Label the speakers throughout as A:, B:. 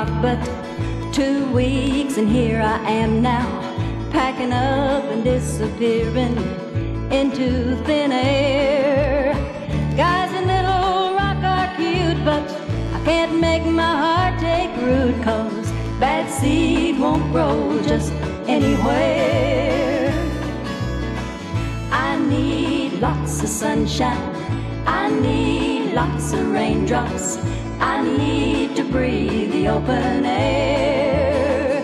A: rock but 2 weeks, and here I am now, packing up and disappearing into thin air. Guys in Little Rock are cute, but I can't make my heart take root, 'cause bad seed won't grow just anywhere. I need lots of sunshine, I need lots of raindrops, I need to breathe the open air.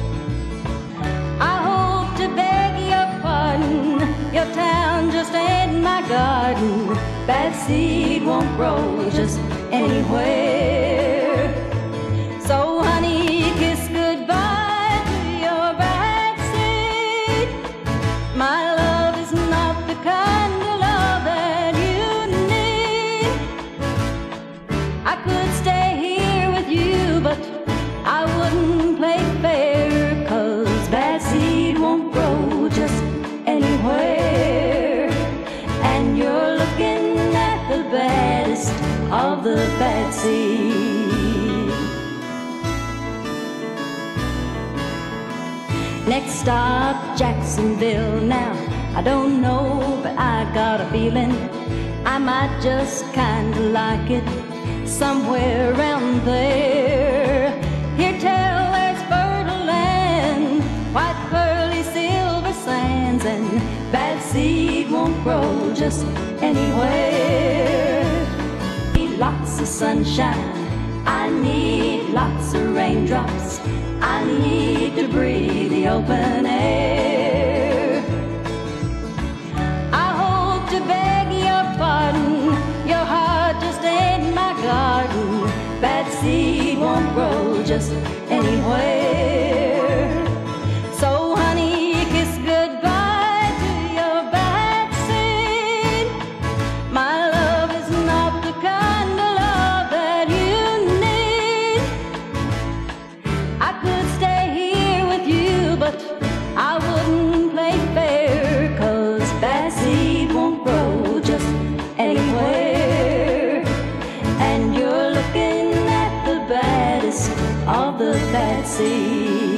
A: I hope to beg your pardon, your town just ain't my garden. Bad seed won't grow just anywhere. So honey, kiss goodbye to your bad seed. My love is not the kind of love that you need. I could stay here with you, but I wouldn't play fair, 'cause bad seed won't grow just anywhere. And you're looking at the baddest of the bad seed. Next stop, Jacksonville. Now, I don't know, but I got a feeling I might just kinda like it somewhere around there. Here tell there's fertile land, white pearly silver sands, and bad seed won't grow just anywhere. Need lots of sunshine, I need lots of raindrops, I need to breathe the open air. I hope to beg your pardon, your heart just ain't my garden. Bad seed won't grow just anywhere. So honey, kiss goodbye to your bad seed. My love is not the kind of love that you need. I could stay here with you, but I wouldn't play fair, 'cause bad seed won't grow just anywhere. And you're looking at the baddest of the bad seed.